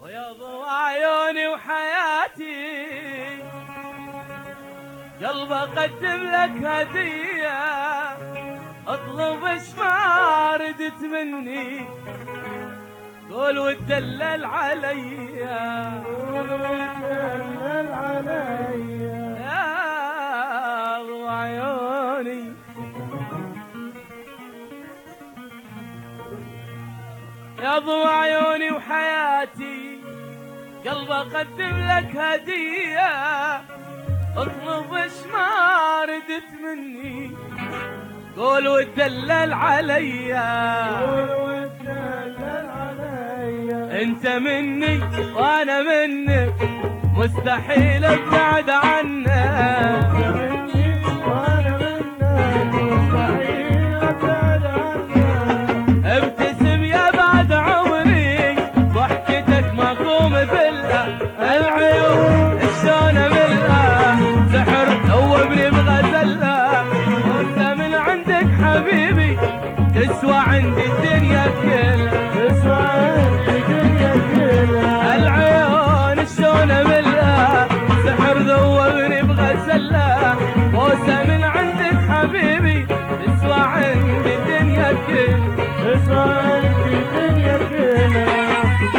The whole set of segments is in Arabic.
ويا ضوء عيوني وحياتي قلب اقدم لك هدية، اطلب ايش ما ردت مني، قول وتدلل عليا، قول وتدلل عليا يا ضوء عيوني. يا ضوء عيوني وحياتي قلب اقدم لك هدية، اطلب ايش ما ردت مني، قول وتدلل عليا، قول وتدلل عليا. انت مني وانا منك، مستحيل ابتعد عنك، انت مني وانا منك، مستحيل ابتعد عنك. ابتسم يا بعد عمري، ضحكتك ماكو مثلها، العيون شلون املها، سحر ذوبني بغزلها، وانت من عندك حبيبي تسوى عندي الدنيا كلها، تسوى عندي الدنيا كلها. العيون شلون املها، سحر ذوبني بغزلها، بوسه من عندك حبيبي تسوى عندي الدنيا كلها، تسوى عندي الدنيا كلها.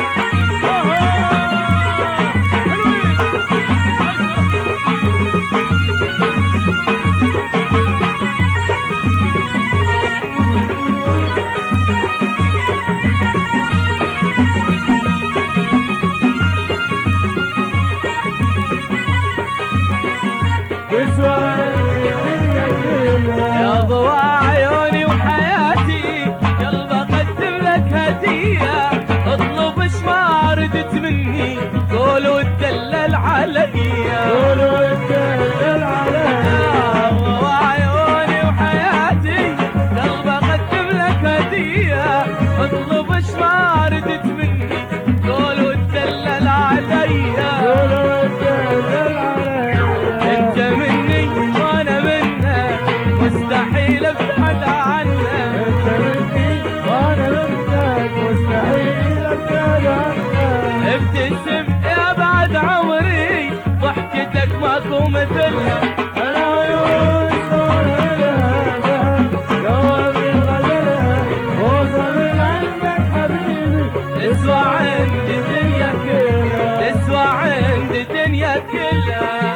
تسوى عندي الدنيا كلها. يا ضوء عيوني وحياتي قلب اقدم لك هدية، اطلب ايش ما ردت مني، قول وتدلل عليا، قول وتدلل عليا. يا ضوء عيوني وحياتي قلب اقدم لك هدية، اطلب ايش ما ردت مني، قول وتدلل عليا، قول وتدلل عليا. انت مني وانا منك، مستحيل ابتعد عنك، انت مني وانا منك، مستحيل ابتعد عنك. ابتسم يا بعد عمري، ضحكتك ماكو مثلها، العيون شلون لها جوابي غزلها، وصل من عندك حبيبي تسوى عندي الدنيا كلها. تسوى عندي الدنيا كلها.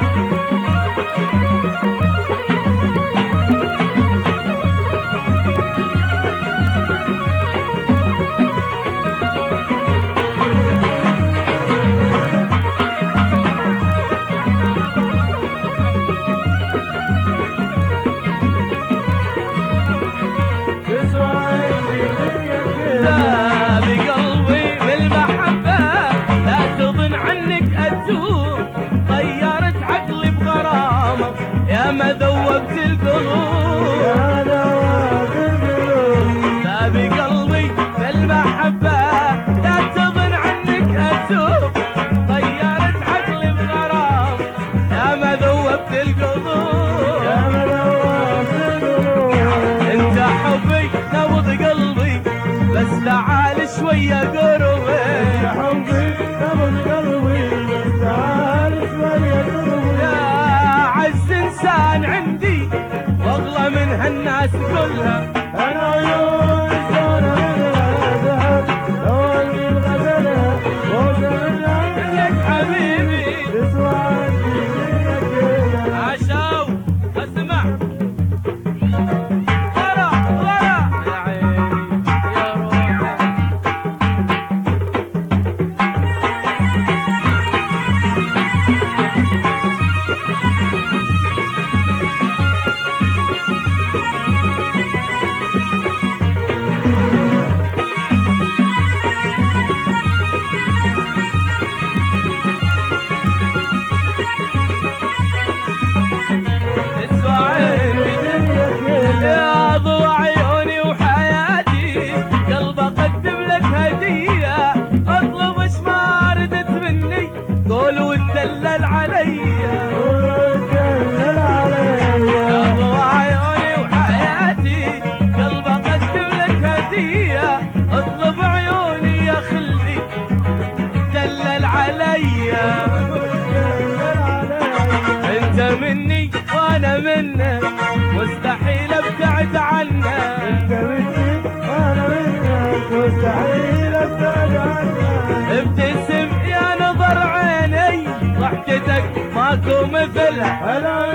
تسوى عندي الدنيا كلها. لا بقلبي بالمحبة، لا تظن عنك أتوب، طيرت عقلي بغرامة، يا ما ذوبت القلوب، يا دواب القلوب. لا بقلبي بالمحبة، لا تظن عنك أتوب، طيرت عقلي بغرامة، يا ما ذوبت القلوب، يا دواب القلوب. انت حبي نبض قلبي، بس تعال شوية قربي، يا حبي نبض قلبي، بس تعال شوية قربي. يا عز انسان عندي واغلى من هالناس كلها، العيون شلون لها ذهب جوابي غزلها، وصل من عندك حبيبي تسوى عندي الدنيا كلها. عشاو اسمع، ورا ورا يا عيني يا روحي. على